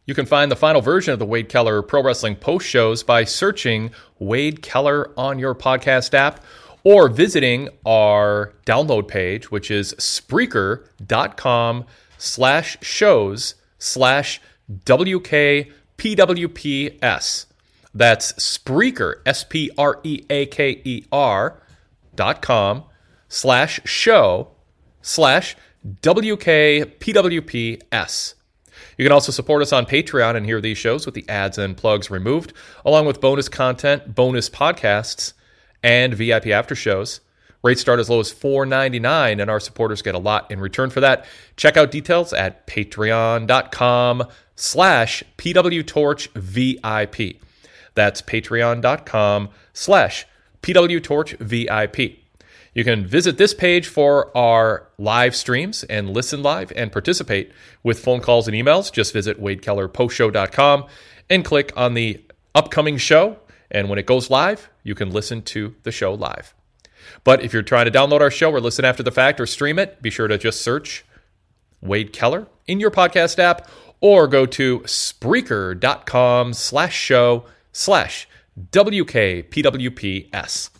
You can find the final version of the Wade Keller Pro Wrestling post shows by searching Wade Keller on your podcast app or visiting our download page, which is Spreaker.com/shows/WKPWPS. That's Spreaker, SPREAKER.com/show/WKPWPS. You can also support us on Patreon and hear these shows with the ads and plugs removed, along with bonus content, bonus podcasts, and VIP after shows. Rates start as low as $4.99, and our supporters get a lot in return for that. Check out details at patreon.com/PWTorchVIP. That's patreon.com/PWTorchVIP. You can visit this page for our live streams and listen live and participate with phone calls and emails. Just visit WadeKellerPostShow.com and click on the upcoming show. And when it goes live, you can listen to the show live. But if you're trying to download our show or listen after the fact or stream it, be sure to just search Wade Keller in your podcast app or go to Spreaker.com/show/WKPWPS.